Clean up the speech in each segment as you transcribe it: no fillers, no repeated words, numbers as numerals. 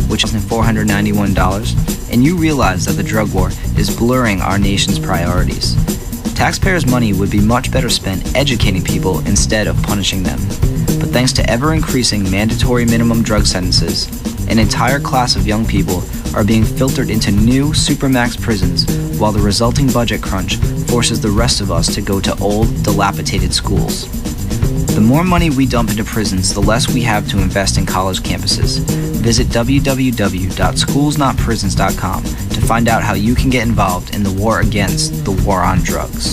which is $491, and you realize that the drug war is blurring our nation's priorities. Taxpayers' money would be much better spent educating people instead of punishing them. But thanks to ever-increasing mandatory minimum drug sentences, an entire class of young people are being filtered into new supermax prisons, while the resulting budget crunch forces the rest of us to go to old, dilapidated schools. The more money we dump into prisons, the less we have to invest in college campuses. Visit www.schoolsnotprisons.com to find out how you can get involved in the war against the war on drugs.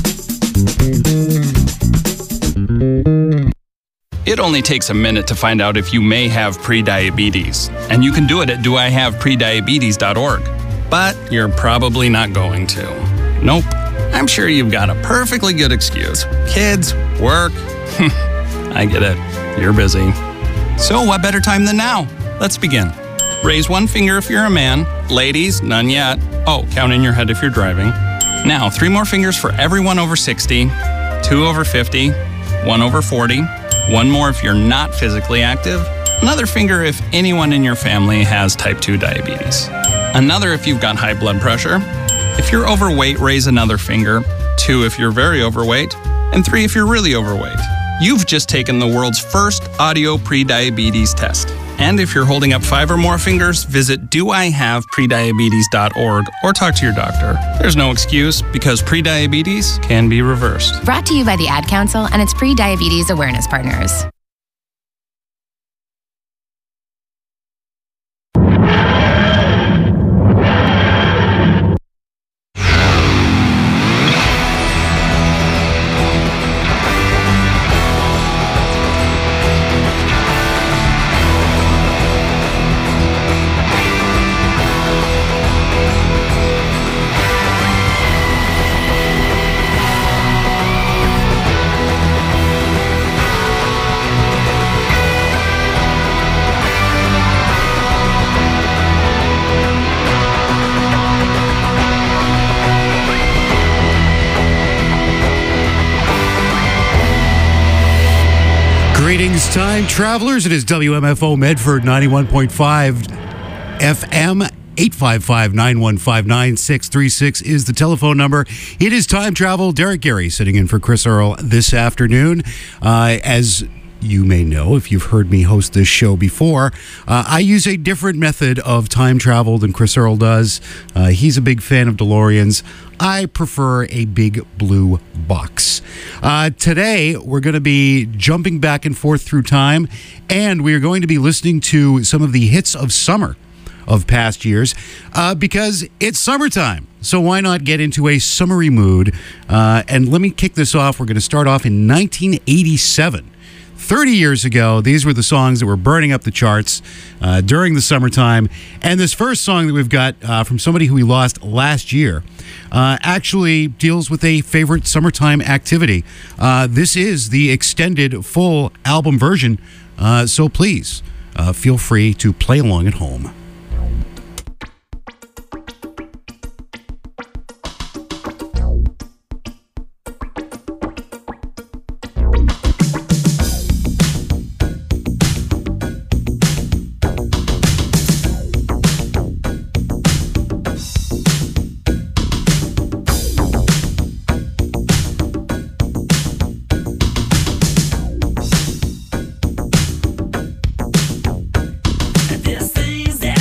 It only takes a minute to find out if you may have prediabetes, and you can do it at doihaveprediabetes.org. But you're probably not going to. Nope. I'm sure you've got a perfectly good excuse. Kids, work. I get it. You're busy. So what better time than now? Let's begin. Raise one finger if you're a man. Ladies, none yet. Oh, count in your head if you're driving. Now, 3 more fingers for everyone over 60, 2 over 50, 1 over 40, 1 more if you're not physically active, another finger if anyone in your family has type 2 diabetes, another if you've got high blood pressure. If you're overweight, raise another finger, 2 if you're very overweight, and 3 if you're really overweight. You've just taken the world's first audio prediabetes test. And if you're holding up 5 or more fingers, visit doihaveprediabetes.org or talk to your doctor. There's no excuse because prediabetes can be reversed. Brought to you by the Ad Council and its pre-diabetes awareness partners. Greetings, time travelers. It is WMFO Medford 91.5 FM. 855-915-9636 is the telephone number. It is time travel. Derek Gary sitting in for Chris Earl this afternoon. As you may know, if you've heard me host this show before, I use a different method of time travel than Chris Earl does. He's a big fan of DeLoreans. I prefer a big blue box. Today, we're going to be jumping back and forth through time, and we are going to be listening to some of the hits of summer of past years because it's summertime. So why not get into a summery mood? And let me kick this off. We're going to start off in 1987. 30 years ago, these were the songs that were burning up the charts during the summertime. And this first song that we've got from somebody who we lost last year actually deals with a favorite summertime activity. This is the extended full album version. So please feel free to play along at home. This thing's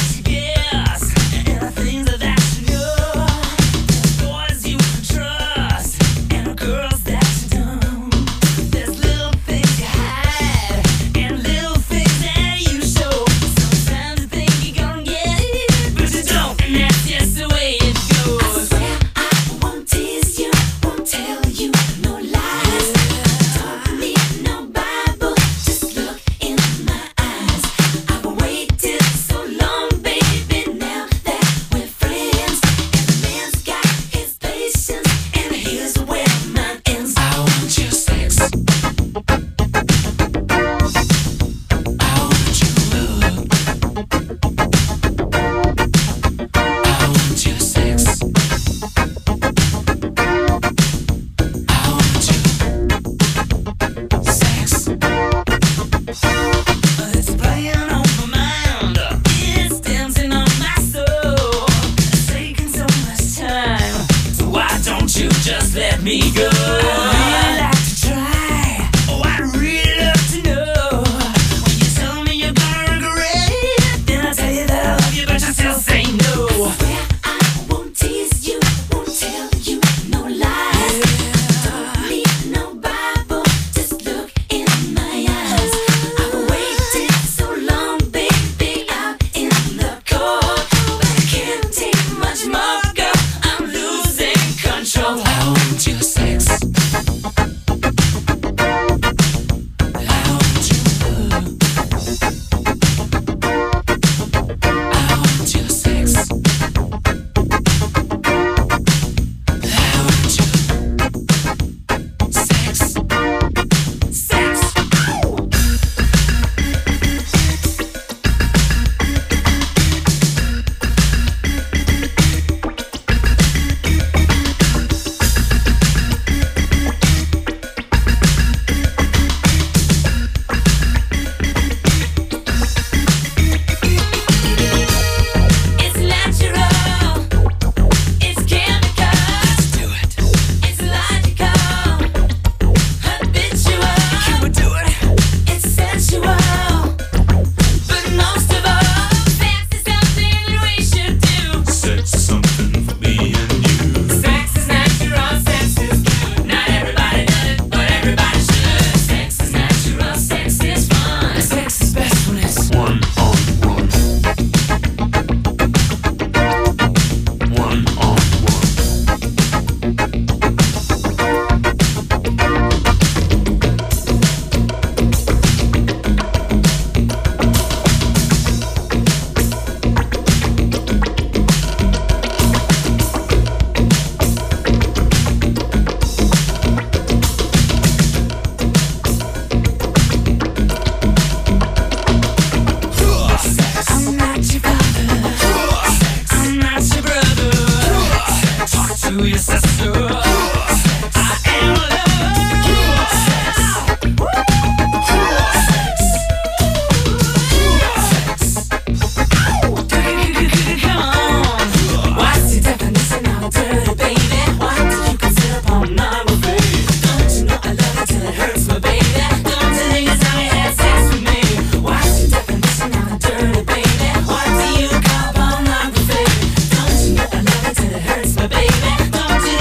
pretty good. I'd really like to try. Oh, I'd really love to know. When you tell me you're gonna regret it, then I'll tell you that I love you, but you still say no. Swear I won't tease you, won't tell you no lies. Don't need no Bible, just look in my eyes. I've waited so long, baby, out in the cold, but I can't take much more, girl. I'm losing control. I want your sex. I want your love. I want your sex. I want your sex. Sex. It's natural. It's chemical. Let's do it. It's logical. Habitual. Can we do it? It's sensual. But most of all, sex is something that we should do. Sex is something for me and you. Sex is natural. Sex is good. Not everybody does it, but everybody should. Sex is natural. Sex is fun. Sex is best when it's One on one. One on one. I'm not your father. I'm not your brother. Talk to your sister. I am a lover. Come on. What's your definition of dirty, baby? What do you consider pornography? Don't you know I love it till it hurts, my baby? Don't you think it's time you had sex with me? What's your definition of dirty, baby? What do you call pornography? Don't you know I love it till it hurts, my baby? Don't you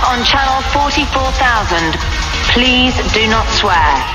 on channel 44,000. Please do not swear.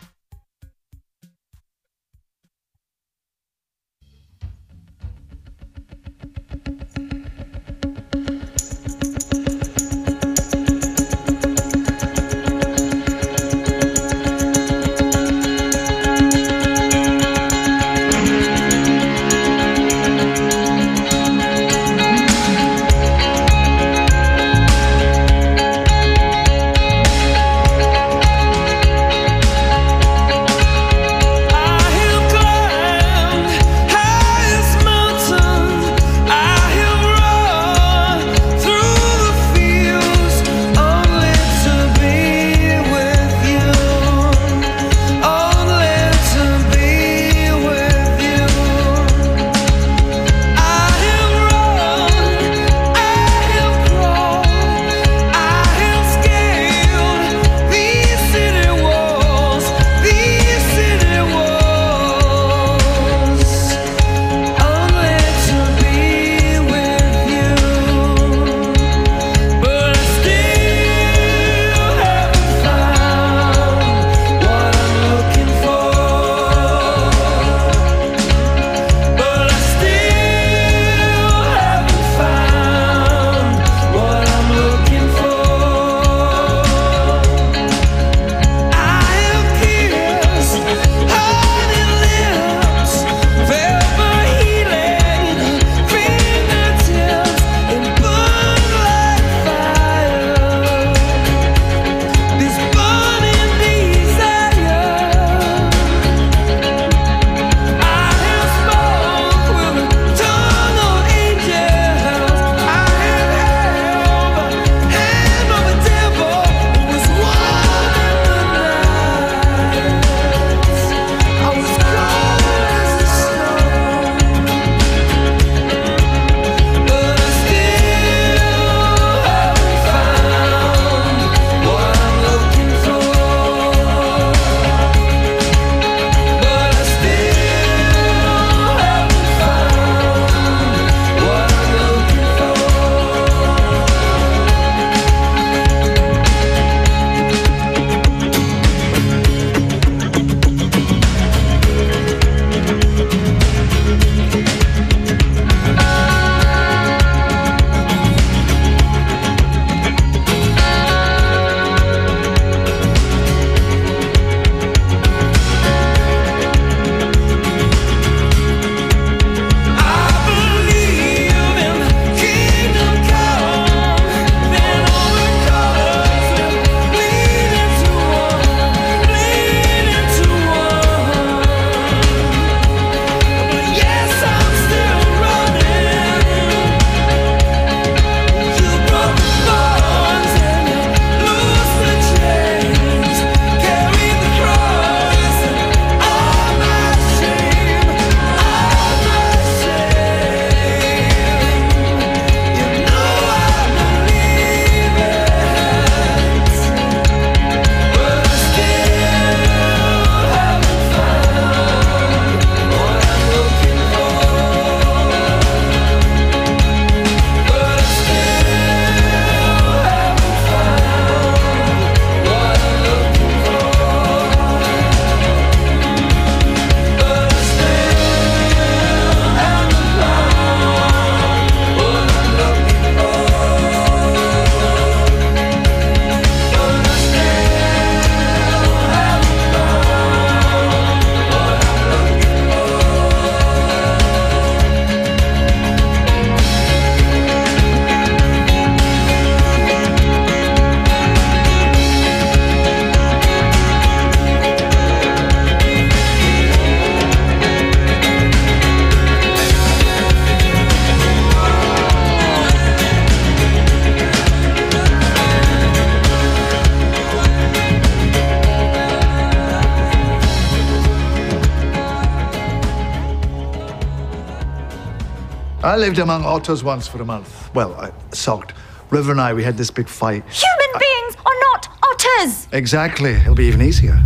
I lived among otters once for a month. Well, I sulked. River and I, we had this big fight. Human beings are not otters! Exactly. It'll be even easier.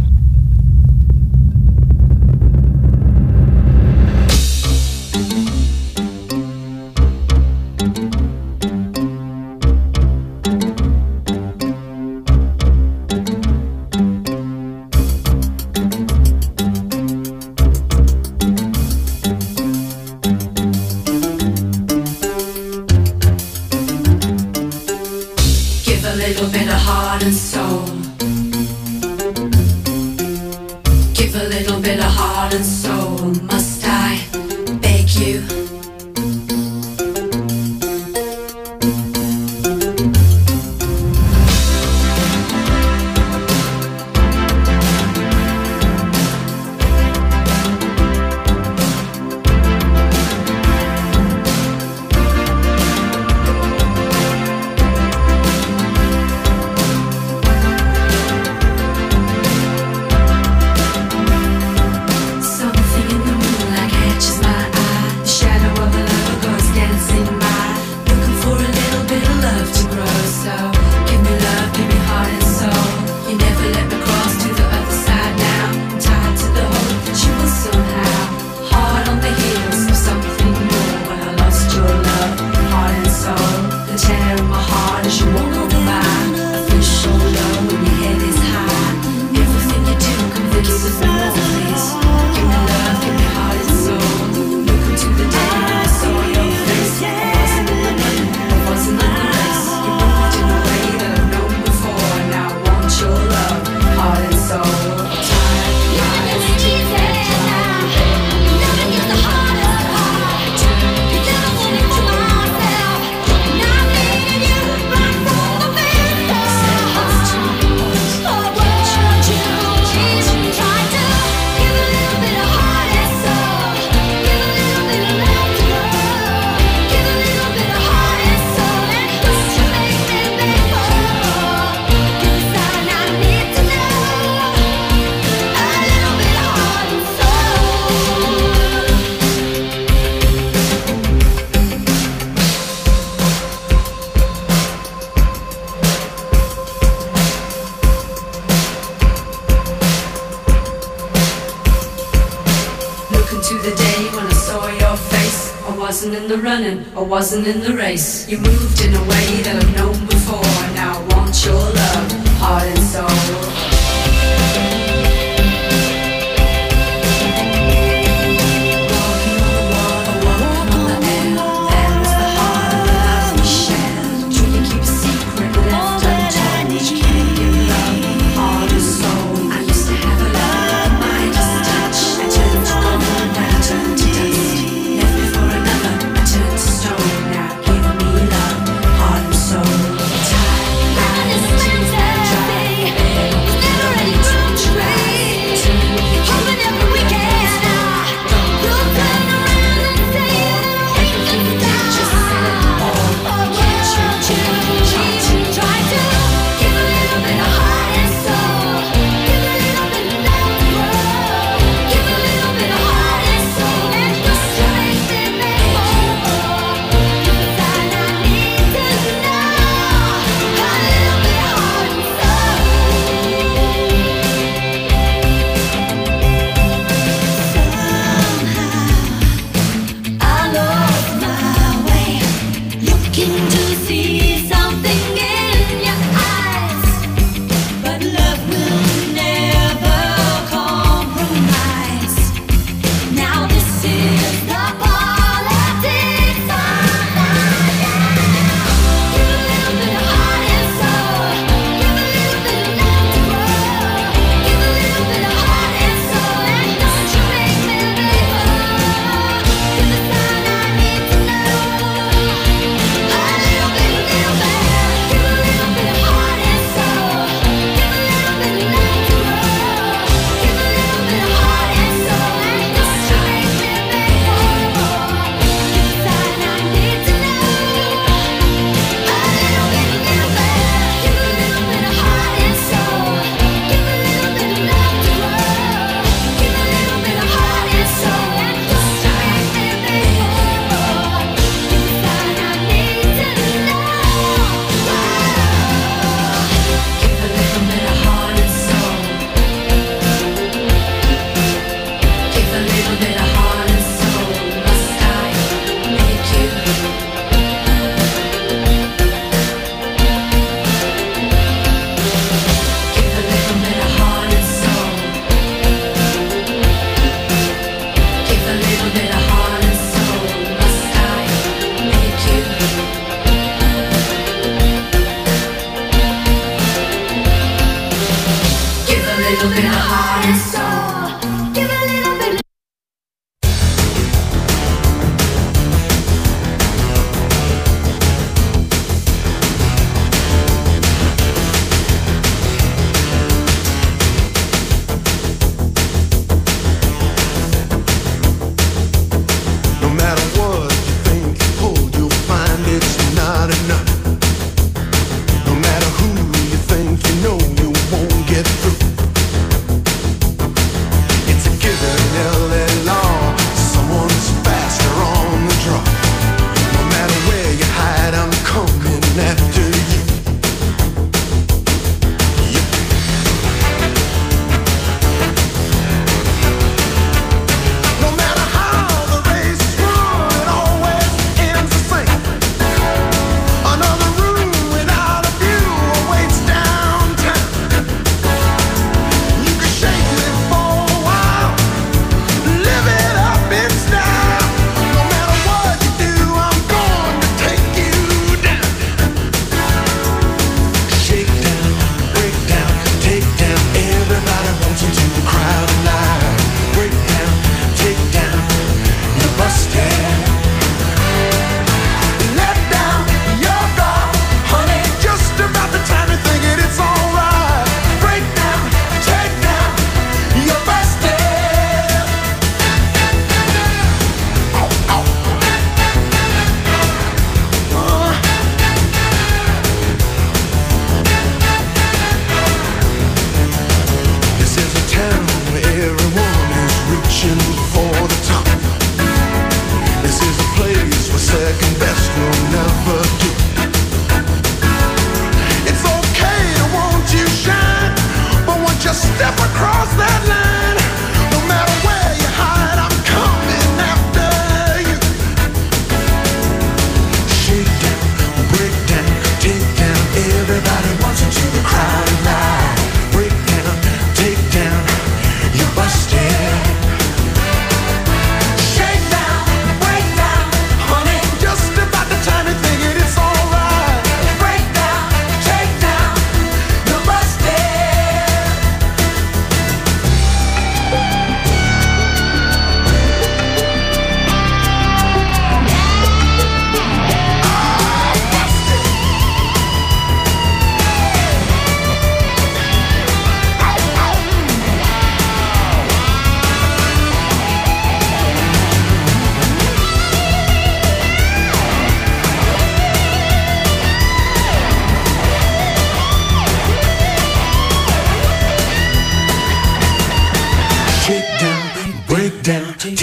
wasn't in the running, I wasn't in the race. You moved in a way that I've known before. Now I want your love, heart and soul.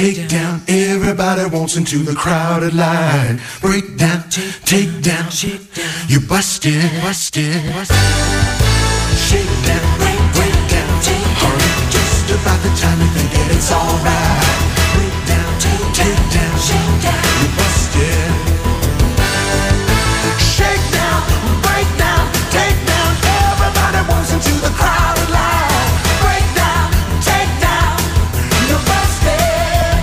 take down. Everybody wants into the crowded line. Break down, take down. You busted, busted. Shake down, break down. Hurry, just about the time you think that it's alright. Break down, take down. You busted. Shake down, break down, take down. Everybody wants into the crowded line. Break down, take down. You busted.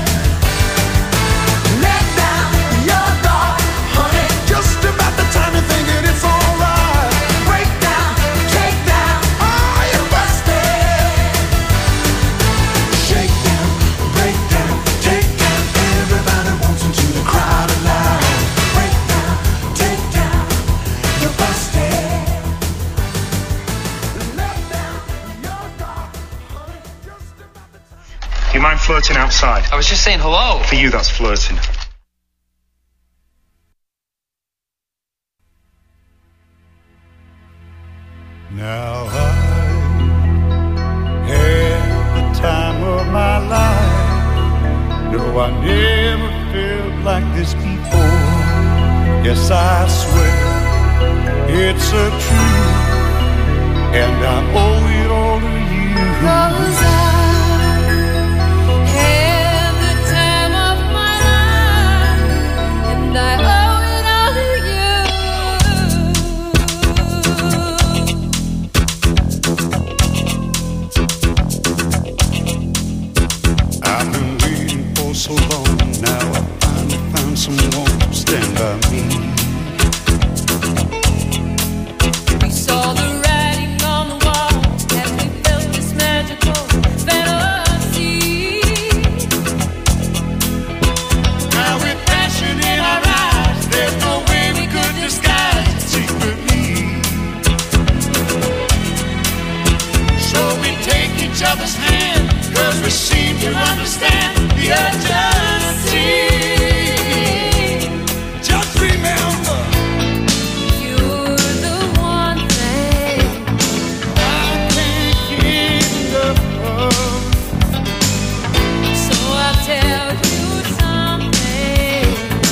Let down your guard, honey. Just about the time you're thinking it's alright. Break down, take down. Oh, you busted. Shake down, break down, take down. Everybody wants into the crowded line. Break down, take down. You busted. Let down your guard, honey. Just about the time. You mind flirting outside? I was just saying hello. For you, that's flirting. Now I had the time of my life. No, I never felt like this before. Yes, I swear it's a truth, and I owe it all to you. 'Cause I had the time of my life, and I owe it all to you. I've been waiting for so long. Now I finally found someone to stand by me. We saw the writing on the wall as we felt this magical fantasy. Now with passion in our eyes, there's no way we could disguise it secretly. So we take each other's hand, 'cause we seem to understand the urgency. Just remember, You're the one thing I can't get enough of. so I'll tell you something.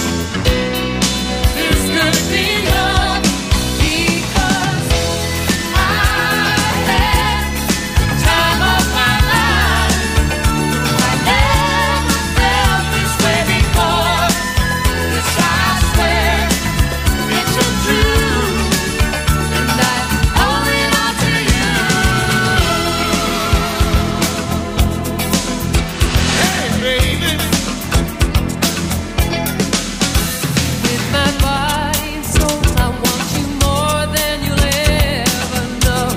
This could be love. Because I had the time of my life. I never felt this way before. Yes, I swear it's a truth, and I owe it all to you. Hey, baby. With my body and soul, I want you more than you'll ever know.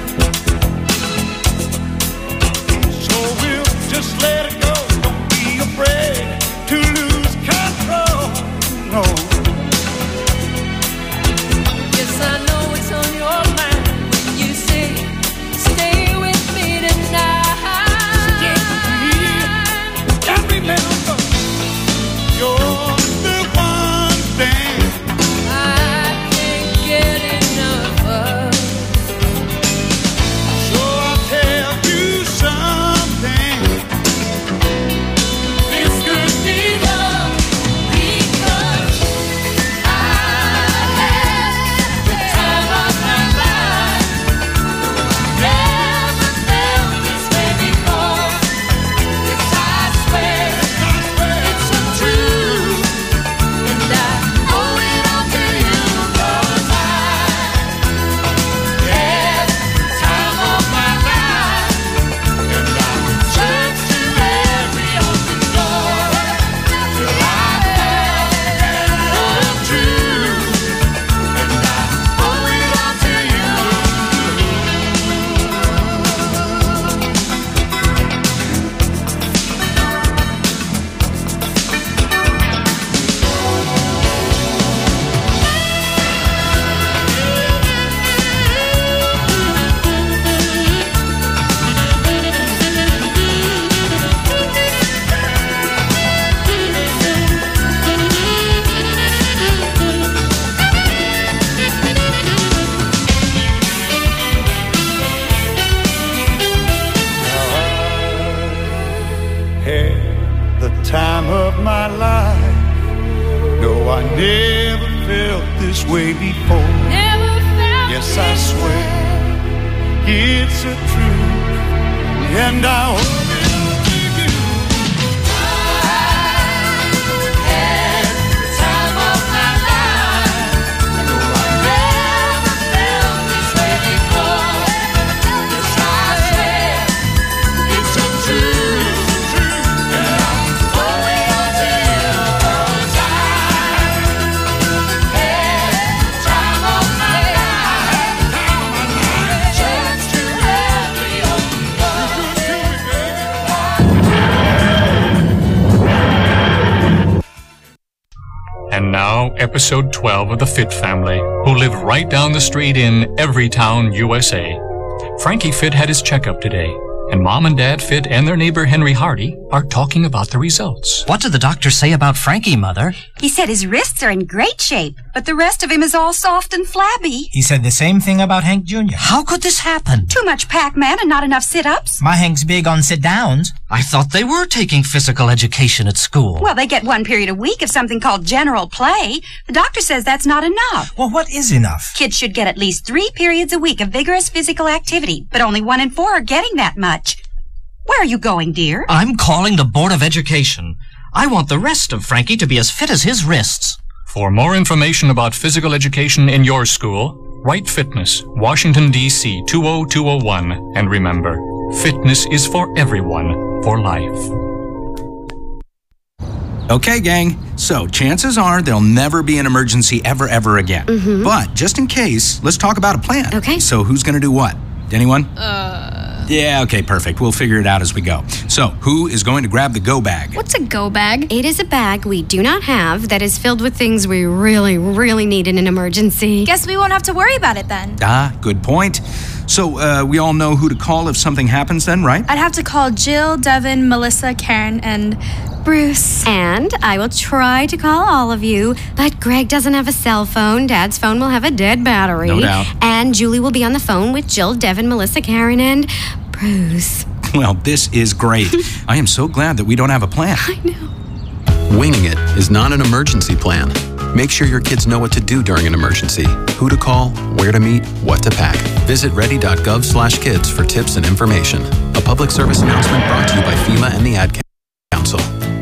So we'll just let it go. Don't be afraid to lose control. No. Yes, I know it's on your mind when you say, stay with me tonight. Just remember, you're the one thing I can't get enough of. So I'll tell you something. This could be love. Because Never felt this way before. Yes, I swear it's a truth, and I owe it to you. Every time of my life, no, I never felt this way before. Yes, I swear it's a truth, and I owe it to you. 'Cause every time of my life, chance to every open And now, episode 12 of the Fit family, who live right down the street in Everytown, USA. Frankie Fit had his checkup today, and Mom and Dad Fit and their neighbor Henry Hardy are talking about the results. What did the doctor say about Frankie, Mother? He said his wrists are in great shape, but the rest of him is all soft and flabby. He said the same thing about Hank Jr. How could this happen? Too much Pac-Man and not enough sit-ups. My Hank's big on sit-downs. I thought they were taking physical education at school. Well, they get one period a week of something called general play. The doctor says that's not enough. Well, what is enough? Kids should get at least 3 periods a week of vigorous physical activity, but only 1 in 4 are getting that much. Where are you going, dear? I'm calling the Board of Education. I want the rest of Frankie to be as fit as his wrists. For more information about physical education in your school, write Fitness, Washington, D.C. 20201. And remember, fitness is for everyone, for life. Okay, gang. So, chances are there'll never be an emergency ever again. Mhm. But, just in case, let's talk about a plan. Okay. So, who's gonna do what? Anyone? Yeah, okay, perfect. We'll figure it out as we go. So, who is going to grab the go bag? What's a go bag? It is a bag we do not have that is filled with things we really, really need in an emergency. Guess we won't have to worry about it then. Ah, good point. So, we all know who to call if something happens then, right? I'd have to call Jill, Devin, Melissa, Karen, and Bruce. And I will try to call all of you, but Greg doesn't have a cell phone. Dad's phone will have a dead battery. No doubt. And Julie will be on the phone with Jill, Devin, Melissa, Karen, and Bruce. Well, this is great. I am so glad that we don't have a plan. I know. Winging it is not an emergency plan. Make sure your kids know what to do during an emergency, who to call, where to meet, what to pack. Visit ready.gov/kids for tips and information. A public service announcement brought to you by FEMA and the Ad Council.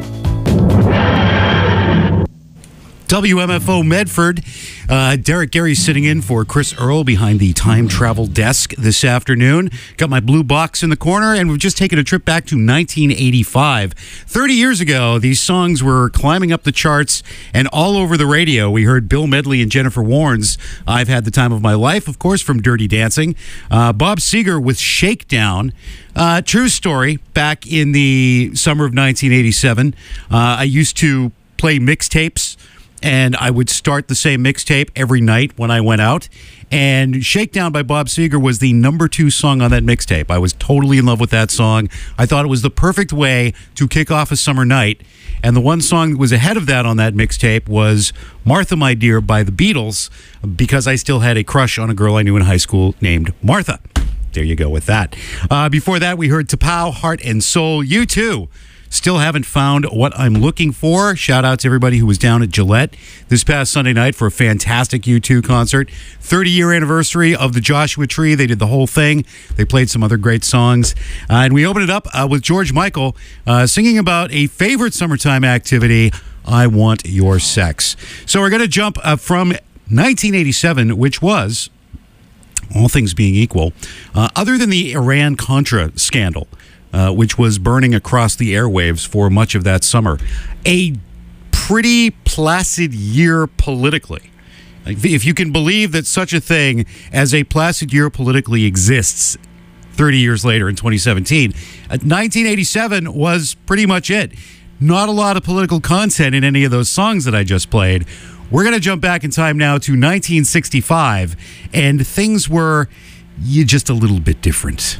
WMFO Medford. Derek Gary sitting in for Chris Earl behind the time travel desk this afternoon. Got my blue box in the corner, and we've just taken a trip back to 1985. 30 years ago, these songs were climbing up the charts and all over the radio. We heard Bill Medley and Jennifer Warnes' I've Had the Time of My Life, of course, from Dirty Dancing. Bob Seger with Shakedown. True story, back in the summer of 1987, I used to play mixtapes, and I would start the same mixtape every night when I went out. And Shakedown by Bob Seger was the number 2 song on that mixtape. I was totally in love with that song. I thought it was the perfect way to kick off a summer night. And the one song that was ahead of that on that mixtape was Martha, My Dear by the Beatles, because I still had a crush on a girl I knew in high school named Martha. There you go with that. Before that, we heard T'Pau, Heart and Soul. You too. Still haven't found what I'm looking for. Shout out to everybody who was down at Gillette this past Sunday night for a fantastic U2 concert. 30-year anniversary of the Joshua Tree. They did the whole thing. They played some other great songs. And we opened it up with George Michael singing about a favorite summertime activity, I Want Your Sex. So we're going to jump from 1987, which was, all things being equal, other than the Iran-Contra scandal, which was burning across the airwaves for much of that summer, a pretty placid year politically. If you can believe that such a thing as a placid year politically exists 30 years later in 2017, 1987 was pretty much it. Not a lot of political content in any of those songs that I just played. We're going to jump back in time now to 1965, and things were just a little bit different.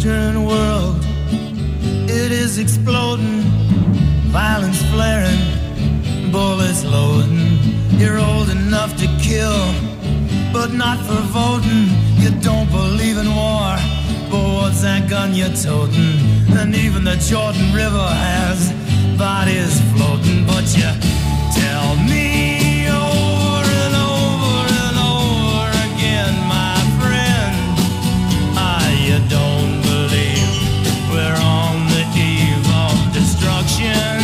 Western world, it is exploding, violence flaring, bullets loading. You're old enough to kill, but not for voting. You don't believe in war, but what's that gun you're toting? And even the Jordan River has bodies floating. But you tell me over and over and over again, my friend, you don't believe we're on the eve of destruction.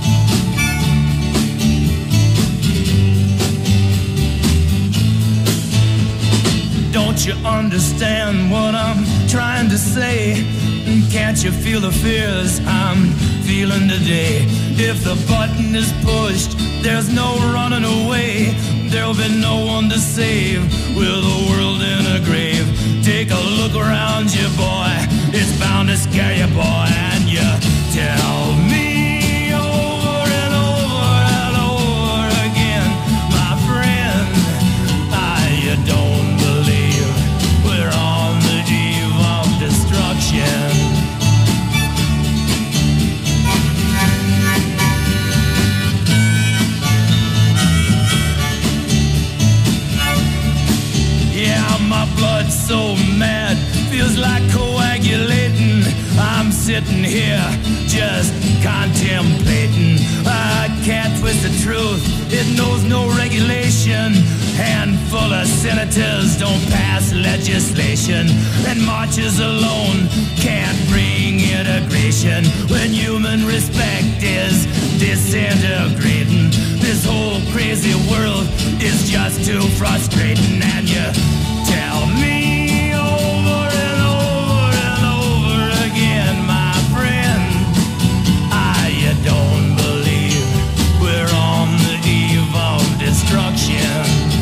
Don't you understand what I'm trying to say? Can't you feel the fears I'm feeling today? If the button is pushed, there's no running away. There'll be no one to save with the world in a grave. Take a look around you, boy. It's bound to scare you, boy. And you tell me over and over and over again, my friend, you don't believe we're on the eve of destruction. My blood's so mad, feels like coagulating. I'm sitting here just contemplating. I can't twist the truth, it knows no regulation. Handful of senators don't pass legislation, and marches alone can't bring integration. When human respect is disintegrating, this whole crazy world is just too frustrating. And you tell me over and over and over again, my friend, you don't believe we're on the eve of destruction.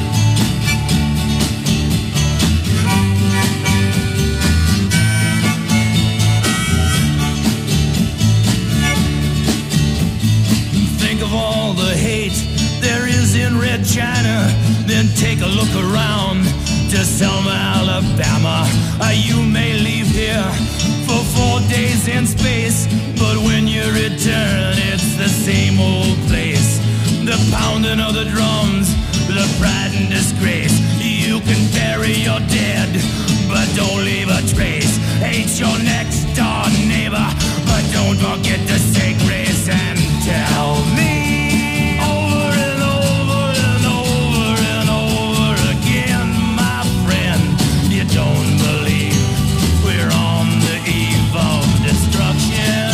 Think of all the hate there is in Red China, then take a look around to Selma, Alabama. You may leave here for 4 days in space, but when you return, it's the same old place. The pounding of the drums, the pride and disgrace. You can bury your dead, but don't leave a trace. Hate your next door neighbor, but don't forget to say grace. And tell me over and over and over and over again, my friend, you don't believe we're on the eve of destruction.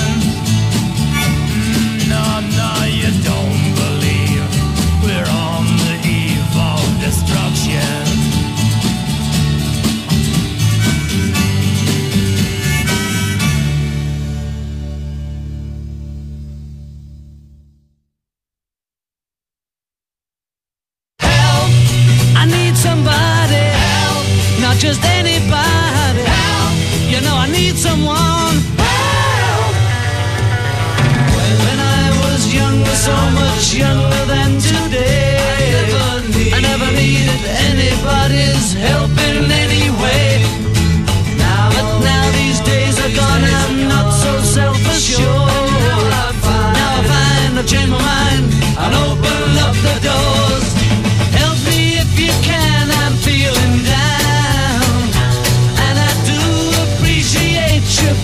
No, no, you don't believe we're on the eve of destruction. Somebody help, not just anybody help. You know I need someone help. When I was younger, so much younger than today, I never needed anybody's help in any way. But now these days are gone, I'm not so self-assured. Now I find I've changed my mind and open up the doors. Help me if you can, I'm feeling down, and I do appreciate you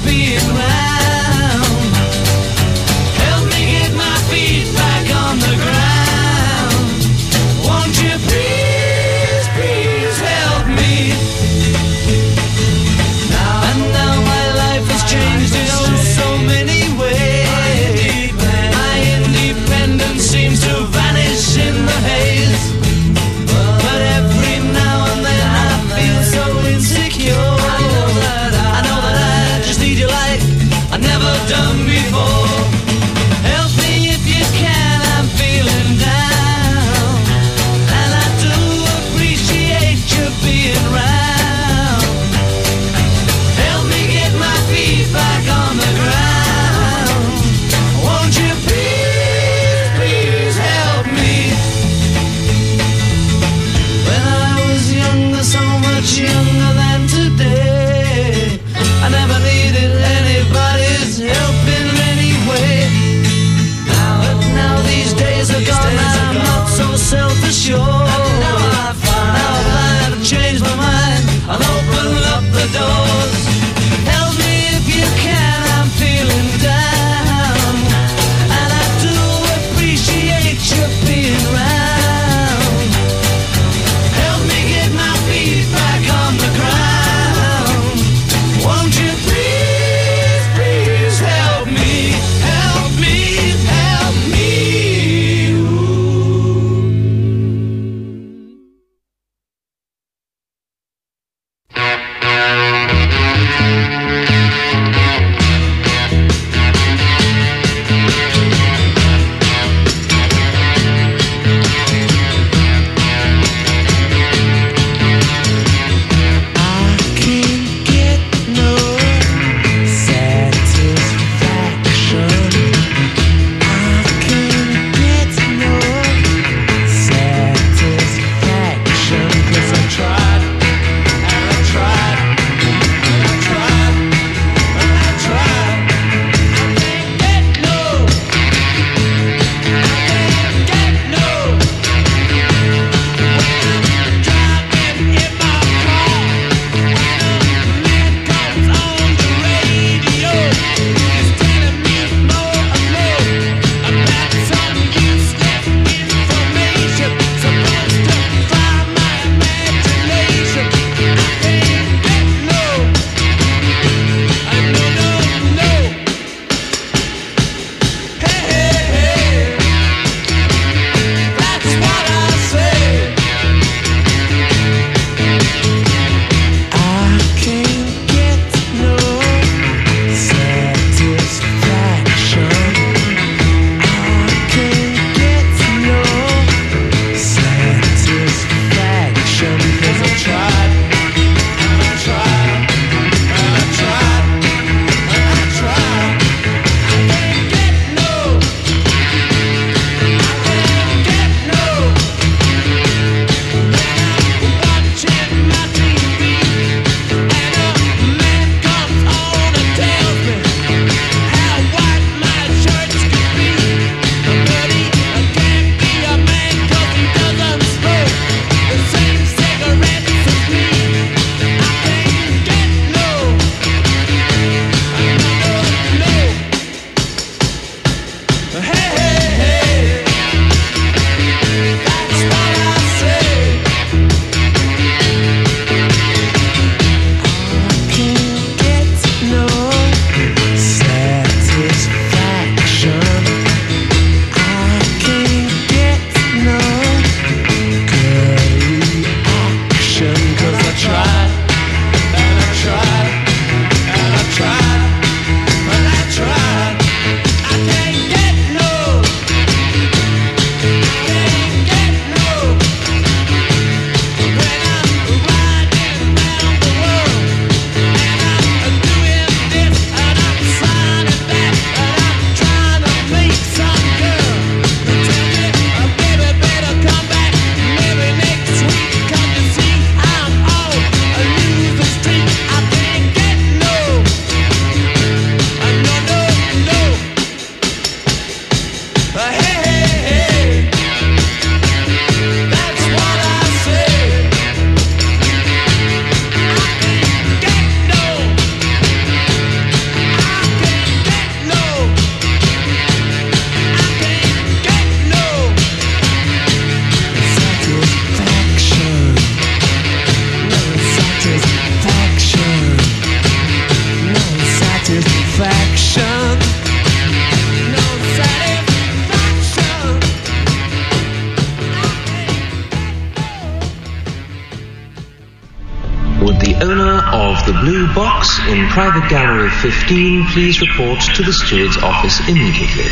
blue box in private gallery 15. Please report to the steward's office immediately.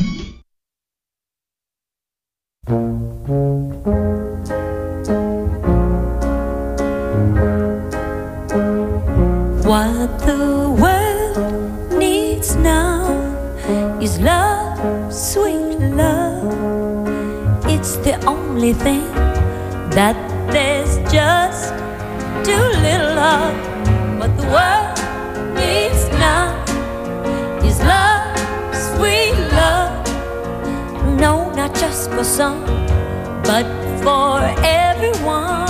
What the world needs now is love, sweet love. It's the only thing that there's just too little of. What the world needs now is love, sweet love. No, not just for some, but for everyone.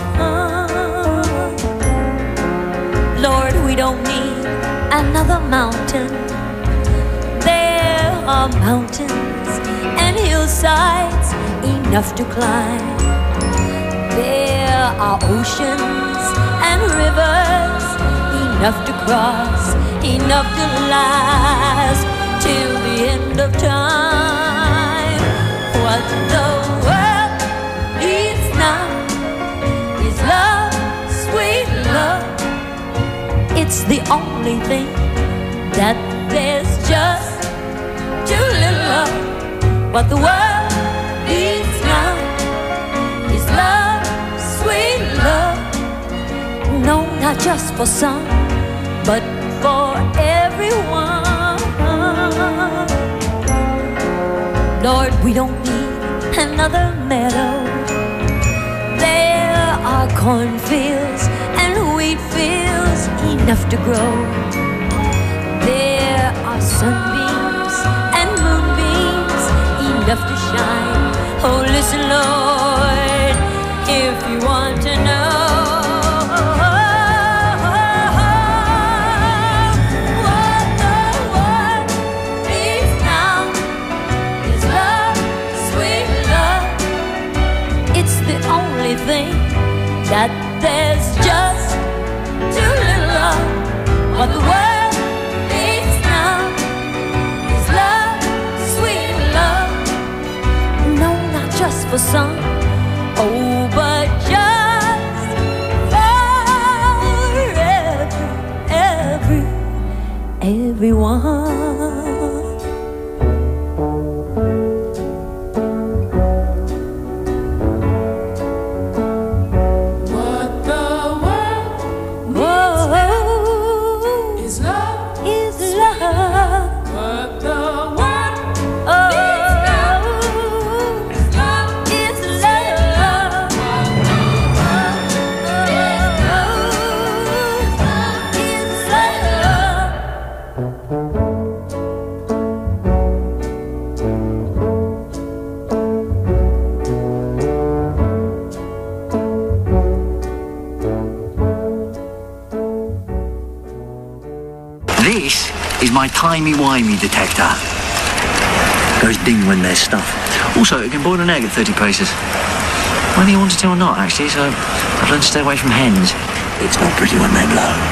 Lord, we don't need another mountain. There are mountains and hillsides enough to climb. There are oceans and rivers enough to cross, enough to last till the end of time. What the world needs now is love, sweet love. It's the only thing that there's just too little of. What the world needs now is love, sweet love. No, not just for some, but for everyone. Lord, we don't need another meadow. There are cornfields and wheat fields enough to grow. There are sunbeams and moonbeams enough to shine. Oh, listen, Lord, if you want to know. What the world needs now is love, sweet love. It's the only thing that there's just too little of. What the world needs now is love, sweet love. No, not just for some, oh, but just for everyone. This is my timey-wimey detector. Goes ding when there's stuff. Also, it can boil an egg at 30 paces. Whether you wanted to or not, actually, so I've learned to stay away from hens. It's not pretty when they blow.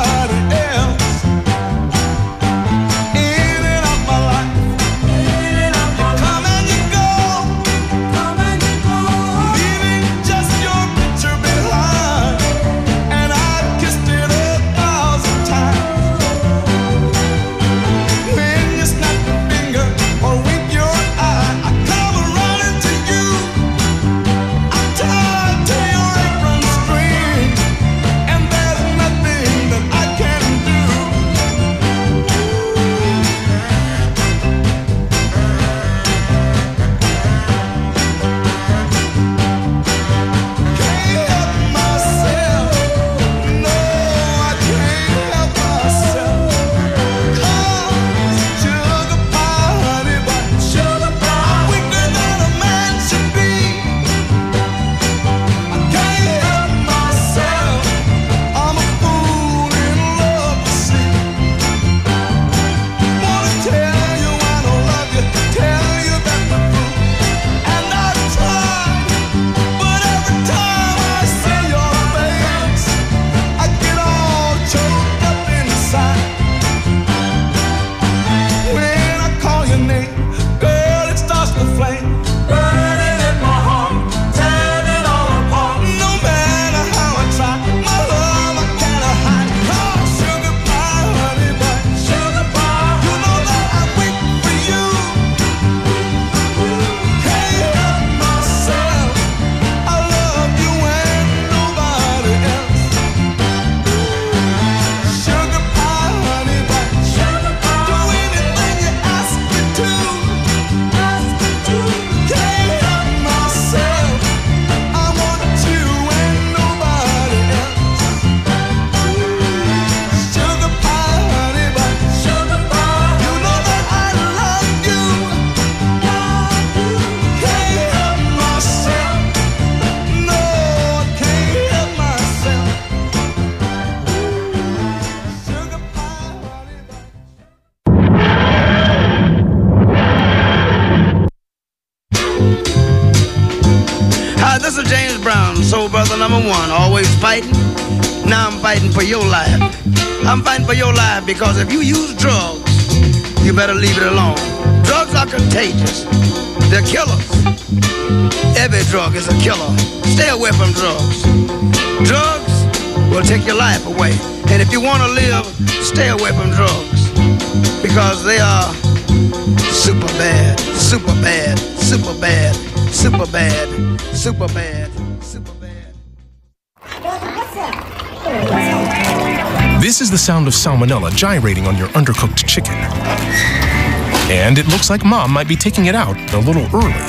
In and out my life. This is James Brown, soul brother number one. Always fighting. Now I'm fighting for your life. I'm fighting for your life because if you use drugs, you better leave it alone. Drugs are contagious. They're killers. Every drug is a killer. Stay away from drugs. Drugs will take your life away. And if you want to live, stay away from drugs. Because they are super bad, super bad, super bad, super bad, super bad, super bad. This is the sound of salmonella gyrating on your undercooked chicken. And it looks like Mom might be taking it out a little early.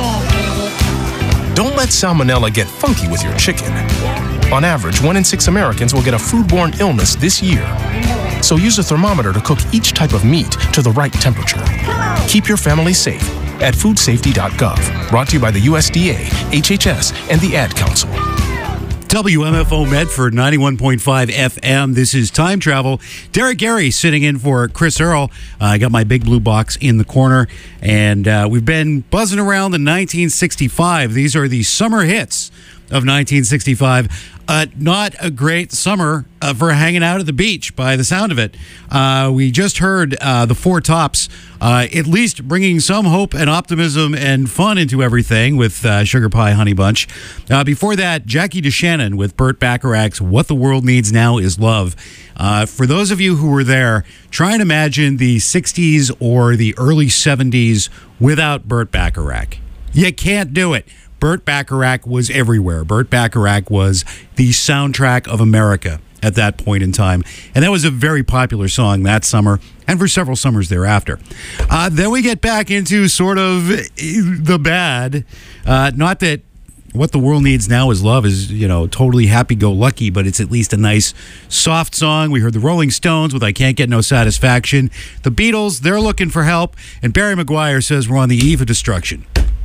Don't let salmonella get funky with your chicken. On average, 1 in 6 Americans will get a foodborne illness this year. So use a thermometer to cook each type of meat to the right temperature. Keep your family safe at foodsafety.gov. Brought to you by the USDA, HHS, and the Ad Council. WMFO Medford 91.5 FM. This is Time Travel. Derek Gary sitting in for Chris Earl. I got my big blue box in the corner, and we've been buzzing around the 1965. These are the summer hits of 1965. Not a great summer for hanging out at the beach by the sound of it. We just heard the Four Tops, at least bringing some hope and optimism and fun into everything with Sugar Pie Honey Bunch. Before that, Jackie DeShannon with Burt Bacharach's What the World Needs Now Is Love. For those of you who were there, try and imagine the 60s or the early 70s without Burt Bacharach. You can't do it. Burt Bacharach was everywhere. Burt Bacharach was the soundtrack of America at that point in time. And that was a very popular song that summer and for several summers thereafter. Then we get back into sort of the bad. Not that What the World Needs Now Is Love is, totally happy-go-lucky, but it's at least a nice, soft song. We heard the Rolling Stones with I Can't Get No Satisfaction. The Beatles, they're looking for help. And Barry Maguire says we're on the eve of destruction.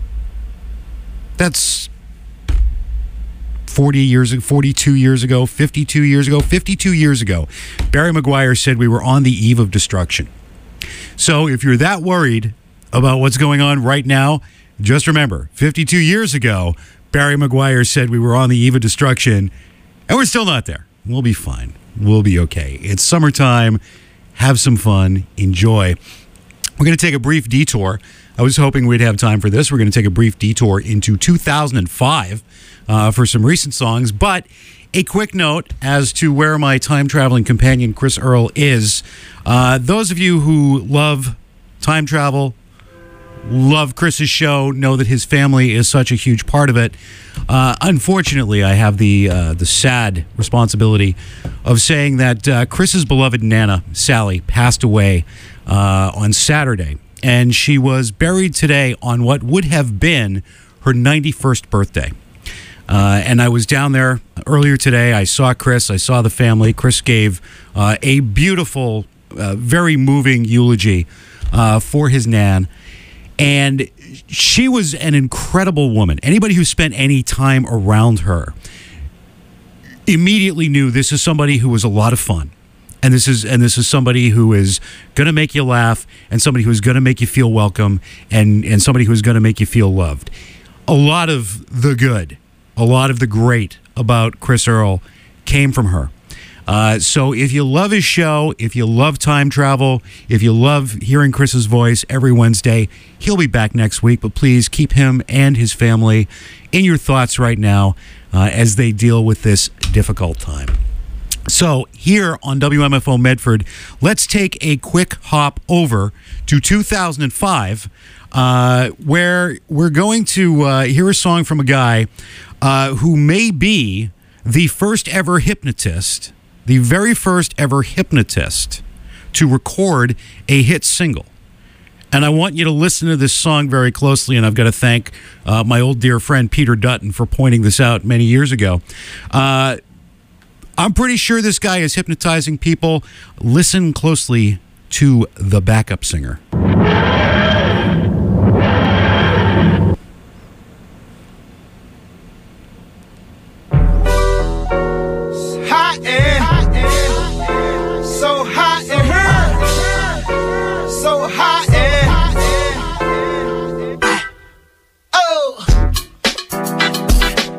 That's 42 years ago, 52 years ago, 52 years ago. Barry Maguire said we were on the eve of destruction. So if you're that worried about what's going on right now, just remember, 52 years ago, Barry Maguire said we were on the eve of destruction, and we're still not there. We'll be fine. We'll be okay. It's summertime. Have some fun. Enjoy. We're going to take a brief detour. I was hoping we'd have time for this. We're going to take a brief detour into 2005 for some recent songs. But a quick note as to where my time-traveling companion, Chris Earl, is. Those of you who love time travel, love Chris's show, know that his family is such a huge part of it. Unfortunately, I have the sad responsibility of saying that Chris's beloved Nana, Sally, passed away on Saturday. And she was buried today on what would have been her 91st birthday. And I was down there earlier today. I saw Chris. I saw the family. Chris gave a beautiful, very moving eulogy for his Nan. And she was an incredible woman. Anybody who spent any time around her immediately knew this is somebody who was a lot of fun. And this is somebody who is going to make you laugh, and somebody who is going to make you feel welcome, and somebody who is going to make you feel loved. A lot of the good, a lot of the great about Chris Earl came from her. So if you love his show, if you love time travel, if you love hearing Chris's voice every Wednesday, he'll be back next week. But please keep him and his family in your thoughts right now as they deal with this difficult time. So here on WMFO Medford, let's take a quick hop over to 2005, where we're going to hear a song from a guy who may be the first ever hypnotist, the very first ever hypnotist to record a hit single. And I want you to listen to this song very closely, and I've got to thank my old dear friend Peter Dutton for pointing this out many years ago. I'm pretty sure this guy is hypnotizing people. Listen closely to the backup singer. Hot and so hot and so hot and oh.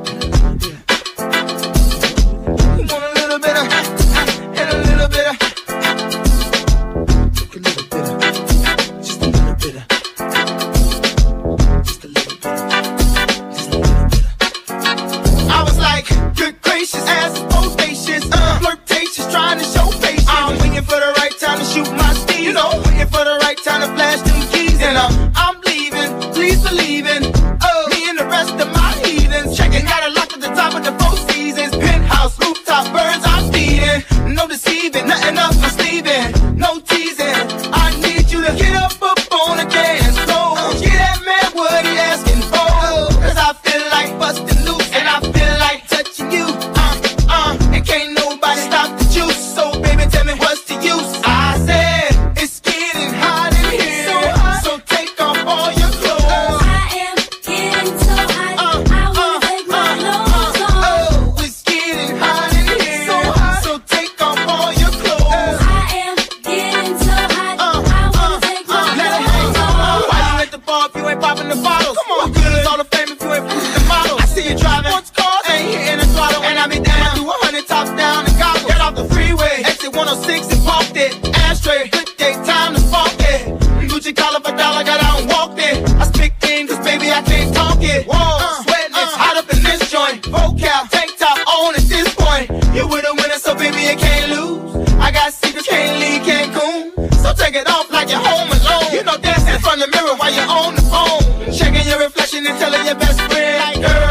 your reflection and telling your best friend, like, girl.